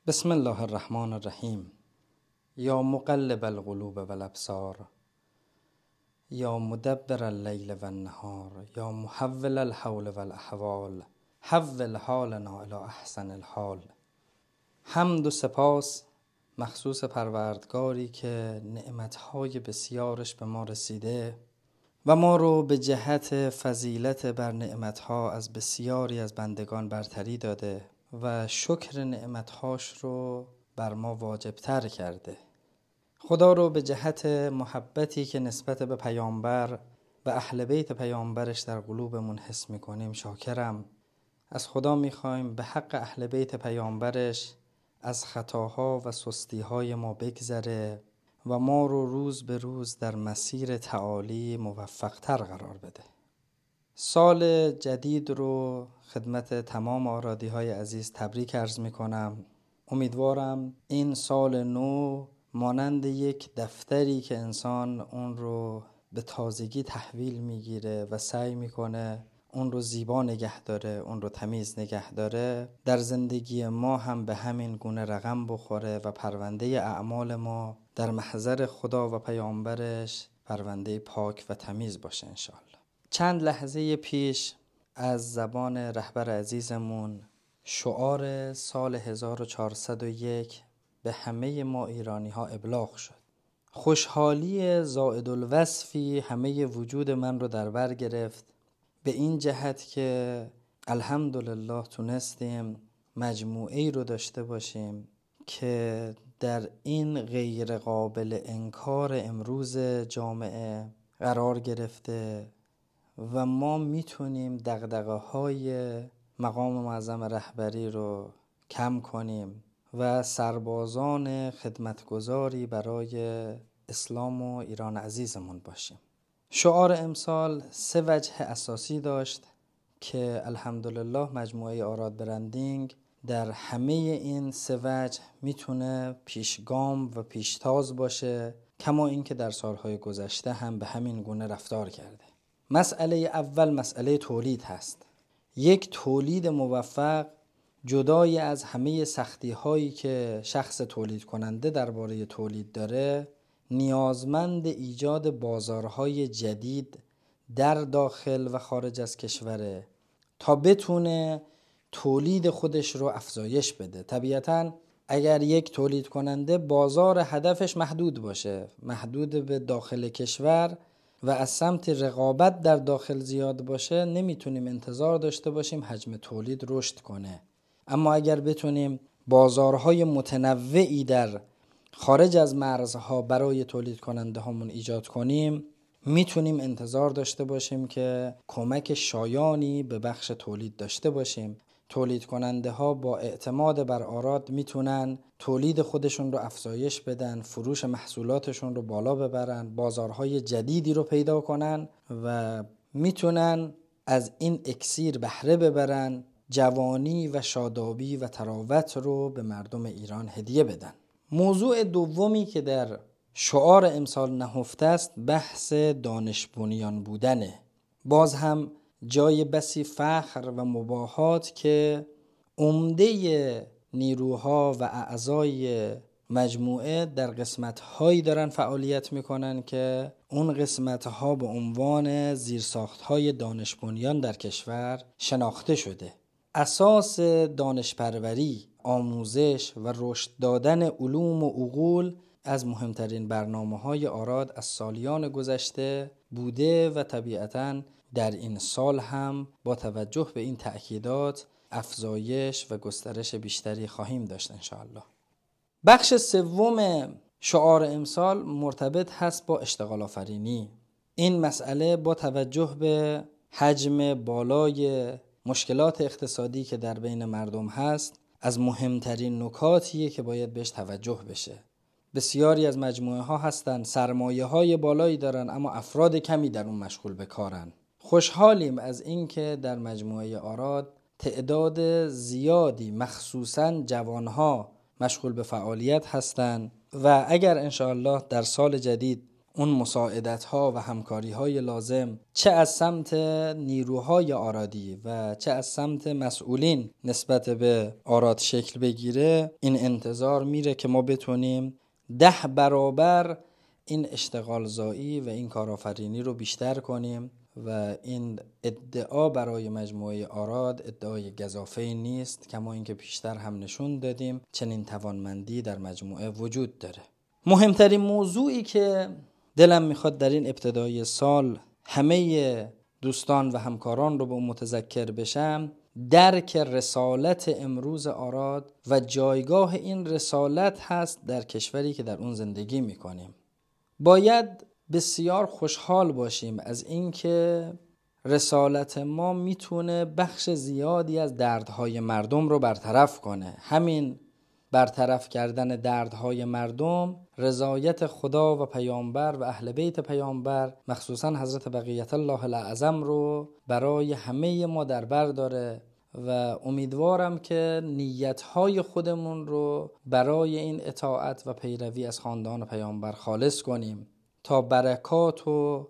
بسم الله الرحمن الرحیم. یا مقلب القلوب والابصار، یا مدبر اللیل والنهار، یا محول الحول والاحوال، حول حالنا الی احسن الحال. حمد و سپاس مخصوص پروردگاری که نعمتهای بسیارش به ما رسیده و ما رو به جهت فضیلت بر نعمتها از بسیاری از بندگان برتری داده و شکر نعمتهاش رو بر ما واجبتر کرده. خدا رو به جهت محبتی که نسبت به پیامبر و اهل بیت پیامبرش در قلوبمون حس میکنیم شاکرم. از خدا میخوایم به حق اهل بیت پیامبرش از خطاها و سستیهای ما بگذره و ما رو روز به روز در مسیر تعالی موفقتر قرار بده. سال جدید رو خدمت تمام آرادی‌های عزیز تبریک عرض می‌کنم. امیدوارم این سال نو مانند یک دفتری که انسان اون رو به تازگی تحویل میگیره و سعی میکنه اون رو زیبا نگه داره، اون رو تمیز نگه داره، در زندگی ما هم به همین گونه رقم بخوره و پرونده اعمال ما در محضر خدا و پیامبرش پرونده پاک و تمیز باشه انشاءالله. چند لحظه پیش از زبان رهبر عزیزمون شعار سال 1401 به همه ما ایرانی ها ابلاغ شد. خوشحالی زائد الوصفی همه وجود من رو در بر گرفت، به این جهت که الحمدلله تونستیم مجموعه‌ای رو داشته باشیم که در این غیر قابل انکار امروز جامعه قرار گرفته و ما میتونیم دغدغه‌های مقام معظم رهبری رو کم کنیم و سربازان خدمتگزاری برای اسلام و ایران عزیزمون باشیم. شعار امسال 3 وجه اساسی داشت که الحمدلله مجموعه آراد برندینگ در همه این 3 وجه میتونه پیشگام و پیشتاز باشه، کما اینکه در سالهای گذشته هم به همین گونه رفتار کرده. مسئله اول مسئله تولید هست. یک تولید موفق جدای از همه سختی هایی که شخص تولید کننده درباره تولید داره، نیازمند ایجاد بازارهای جدید در داخل و خارج از کشوره تا بتونه تولید خودش رو افزایش بده. طبیعتاً اگر یک تولید کننده بازار هدفش محدود باشه، محدود به داخل کشور و از سمت رقابت در داخل زیاد باشه، نمیتونیم انتظار داشته باشیم حجم تولید رشد کنه. اما اگر بتونیم بازارهای متنوعی در خارج از مرزها برای تولید کننده هامون ایجاد کنیم، میتونیم انتظار داشته باشیم که کمک شایانی به بخش تولید داشته باشیم. تولید کننده ها با اعتماد بر آراد میتونن تولید خودشون رو افزایش بدن، فروش محصولاتشون رو بالا ببرن، بازارهای جدیدی رو پیدا کنن و میتونن از این اکسیر بهره ببرن، جوانی و شادابی و تراوت رو به مردم ایران هدیه بدن. موضوع دومی که در شعار امسال نهفته است بحث دانش بنیان بودنه. باز هم جای بسی فخر و مباهات که عمده نیروها و اعضای مجموعه در قسمت‌هایی دارن فعالیت میکنن که اون قسمت‌ها به عنوان زیرساخت‌های دانش بنیان در کشور شناخته شده. اساس دانشپروری، آموزش و رشد دادن علوم و عقول از مهمترین برنامه‌های آراد از سالیان گذشته بوده و طبیعتاً در این سال هم با توجه به این تأکیدات افزایش و گسترش بیشتری خواهیم داشت انشاءالله. بخش سوم شعار امسال مرتبط هست با اشتغال آفرینی. این مسئله با توجه به حجم بالای مشکلات اقتصادی که در بین مردم هست از مهمترین نکاتیه که باید بهش توجه بشه. بسیاری از مجموعه ها هستن سرمایه های بالایی دارن اما افراد کمی در اون مشغول به کارن. خوشحالیم از اینکه در مجموعه آراد تعداد زیادی مخصوصاً جوانها مشغول به فعالیت هستند و اگر انشاءالله در سال جدید اون مساعدت ها و همکاری های لازم چه از سمت نیروهای آرادی و چه از سمت مسئولین نسبت به آراد شکل بگیره، این انتظار میره که ما بتونیم 10 برابر این اشتغال زایی و این کارآفرینی رو بیشتر کنیم و این ادعا برای مجموعه آراد ادعای گزافه‌ای نیست، کما اینکه پیشتر هم نشون دادیم چنین توانمندی در مجموعه وجود داره. مهمترین موضوعی که دلم میخواد در این ابتدای سال همه دوستان و همکاران رو به متذکر بشم، درک رسالت امروز آراد و جایگاه این رسالت هست در کشوری که در اون زندگی میکنیم. باید بسیار خوشحال باشیم از اینکه رسالت ما میتونه بخش زیادی از دردهای مردم رو برطرف کنه. همین برطرف کردن دردهای مردم رضایت خدا و پیامبر و اهل بیت پیامبر، مخصوصا حضرت بقیت الله الاعظم رو برای همه ما در بر داره و امیدوارم که نیتهای خودمون رو برای این اطاعت و پیروی از خاندان پیامبر خالص کنیم تا برکات و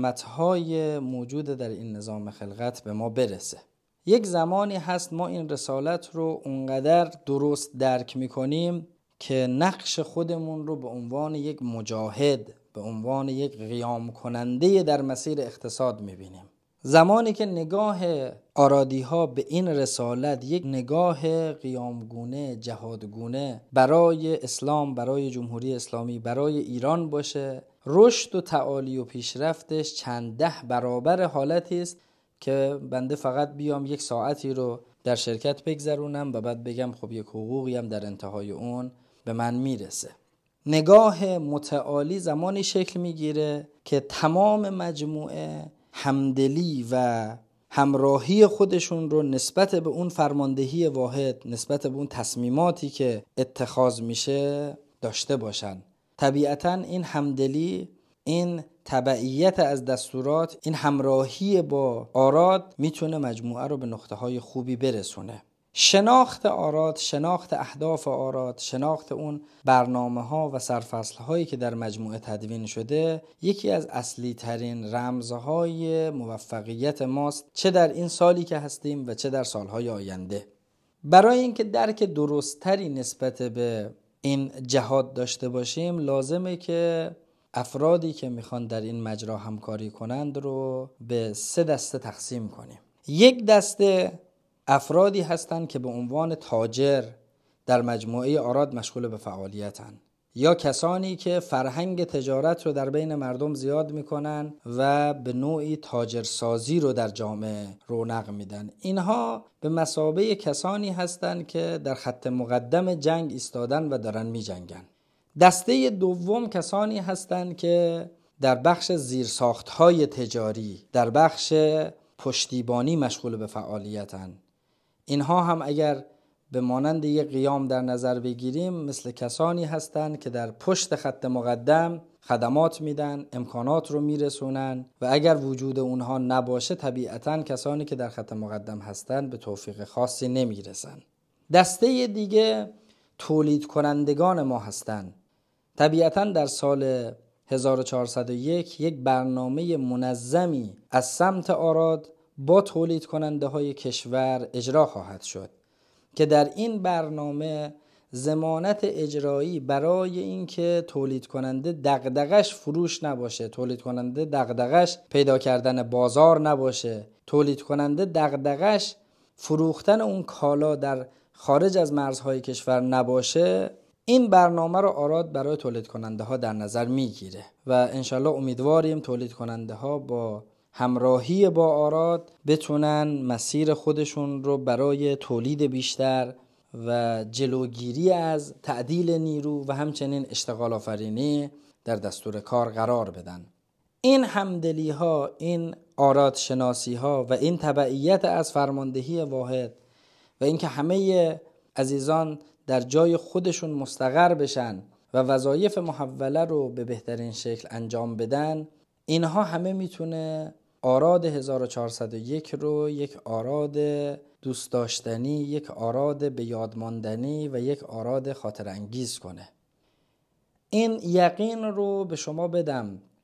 رحمتهای موجود در این نظام خلقت به ما برسه. یک زمانی هست ما این رسالت رو اونقدر درست درک میکنیم که نقش خودمون رو به عنوان یک مجاهد، به عنوان یک قیام کننده در مسیر اقتصاد میبینیم. زمانی که نگاه آرادی ها به این رسالت یک نگاه قیامگونه، جهادگونه برای اسلام، برای جمهوری اسلامی، برای ایران باشه، رشد و تعالی و پیشرفتش چند 10 برابر حالتی است که بنده فقط بیام یک ساعتی رو در شرکت بگذرونم و بعد بگم خب یک حقوقی هم در انتهای اون به من میرسه. نگاه متعالی زمانی شکل میگیره که تمام مجموعه همدلی و همراهی خودشون رو نسبت به اون فرماندهی واحد، نسبت به اون تصمیماتی که اتخاذ میشه داشته باشن. طبیعتاً این همدلی، این تبعیت از دستورات، این همراهی با آراد میتونه مجموعه رو به نقطه‌های خوبی برسونه. شناخت آراد، شناخت اهداف آراد، شناخت اون برنامه‌ها و سرفصل‌هایی که در مجموعه تدوین شده یکی از اصلی ترین رمزهای موفقیت ماست، چه در این سالی که هستیم و چه در سالهای آینده. برای اینکه درک درست‌تری نسبت به این جهاد داشته باشیم لازمه که افرادی که میخوان در این مجرا همکاری کنند رو به 3 دسته تقسیم کنیم. یک دسته افرادی هستند که به عنوان تاجر در مجموعه آراد مشغول به فعالیتن، یا کسانی که فرهنگ تجارت رو در بین مردم زیاد میکنن و به نوعی تاجرسازی رو در جامعه رونق میدن. اینها به مثابه کسانی هستند که در خط مقدم جنگ ایستادن و دارن میجنگن. دسته دوم کسانی هستند که در بخش زیرساخت‌های تجاری، در بخش پشتیبانی مشغول به فعالیتن. اینها هم اگر به مانند یک قیام در نظر بگیریم مثل کسانی هستند که در پشت خط مقدم خدمات میدن، امکانات رو میرسونن و اگر وجود اونها نباشه طبیعتاً کسانی که در خط مقدم هستند به توفیق خاصی نمیرسن. دسته دیگه تولید کنندگان ما هستند. طبیعتاً در سال 1401 یک برنامه منظمی از سمت آراد با تولید کننده های کشور اجرا خواهد شد که در این برنامه ضمانت اجرایی برای اینکه تولید کننده دغدغش فروش نباشه، تولید کننده دغدغش پیدا کردن بازار نباشه، تولید کننده دغدغش فروختن اون کالا در خارج از مرزهای کشور نباشه، این برنامه رو آراد برای تولید کننده ها در نظر میگیره و انشالله امیدواریم تولید کننده ها با همراهی با آراد بتونن مسیر خودشون رو برای تولید بیشتر و جلوگیری از تعدیل نیرو و همچنین اشتغال آفرینی در دستور کار قرار بدن. این همدلی ها، این آراد شناسی ها و این تبعیت از فرماندهی واحد و اینکه همه عزیزان در جای خودشون مستقر بشن و وظایف محوله رو به بهترین شکل انجام بدن، اینها همه میتونه آراد 1401 رو یک آراد دوست داشتنی، یک آراد به یاد ماندنی و یک آراد خاطر انگیز کنه. این یقین رو به شما بدم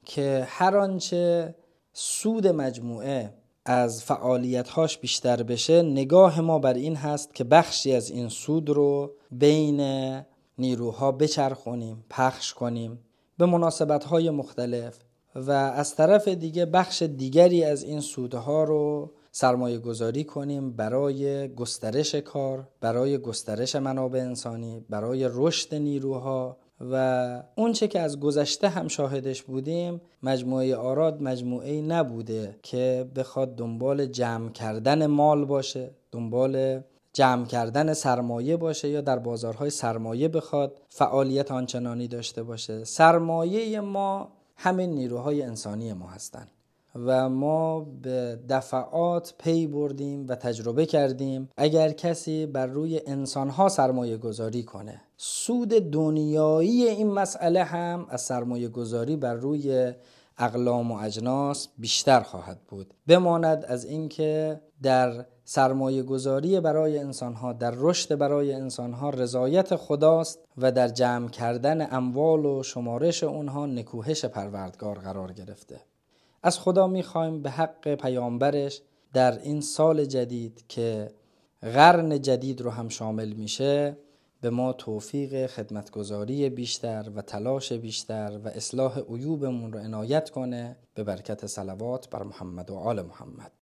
که هر آنچه سود مجموعه از فعالیت‌هاش بیشتر بشه، نگاه ما بر این هست که بخشی از این سود رو بین نیروها بچرخونیم، پخش کنیم به مناسبت‌های مختلف و از طرف دیگه بخش دیگری از این سودها رو سرمایه گذاری کنیم برای گسترش کار، برای گسترش منابع انسانی، برای رشد نیروها. و اون چه که از گذشته هم شاهدش بودیم، مجموعه آراد مجموعه‌ای نبوده که بخواد دنبال جمع کردن مال باشه، دنبال جمع کردن سرمایه باشه یا در بازارهای سرمایه بخواد فعالیت آنچنانی داشته باشه. سرمایه ما همین نیروهای انسانی ما هستن و ما به دفعات پی بردیم و تجربه کردیم اگر کسی بر روی انسانها سرمایه گذاری کنه، سود دنیایی این مسئله هم از سرمایه گذاری بر روی اقلام و اجناس بیشتر خواهد بود. بماند از اینکه در سرمایه گذاری برای انسانها، در رشد برای انسانها رضایت خداست و در جمع کردن اموال و شمارش اونها نکوهش پروردگار قرار گرفته. از خدا میخوایم به حق پیامبرش در این سال جدید که قرن جدید رو هم شامل میشه، به ما توفیق خدمتگزاری بیشتر و تلاش بیشتر و اصلاح عیوبمون رو عنایت کنه، به برکت صلوات بر محمد و آل محمد.